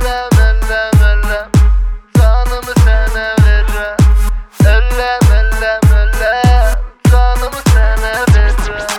Ellem ellem ellem, canımı sana verem. Ellem ellem ellem, canımı sana verem.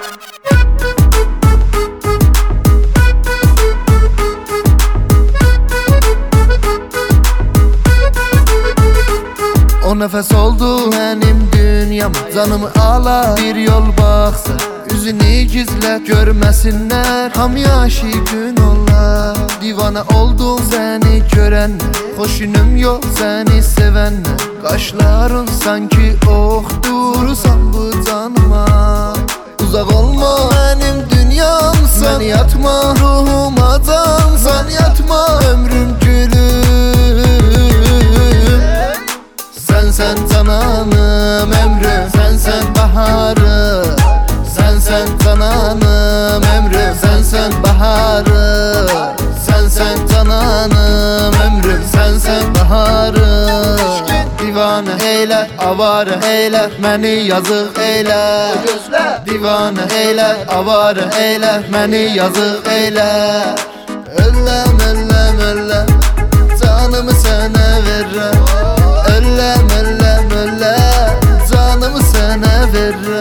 O nefes oldu benim dünyam, canımı ala bir yol baksa. Üzünü gizlet görmesinler, hamyaşı gün olar. Divana oldum seni görenler, hoşunum yok seni sevenler. Kaşların sanki oktur, vurursan bu canıma. Uzak olma benim dünyamsan, yatma ruhuma cansan, yatma ömrüm gülüm. Sen cananım ömrüm, sen baharı. Sen cananım ömrüm, sen baharı. Sen cananım ömrüm, sen baharı. Divane eyler, avare eyler, beni yazık eyler. Divane eyler, avare eyler, beni yazık eyler. Ellem ellem ellem, canımı sana verem. Ellem ellem ellem, canımı sana verem.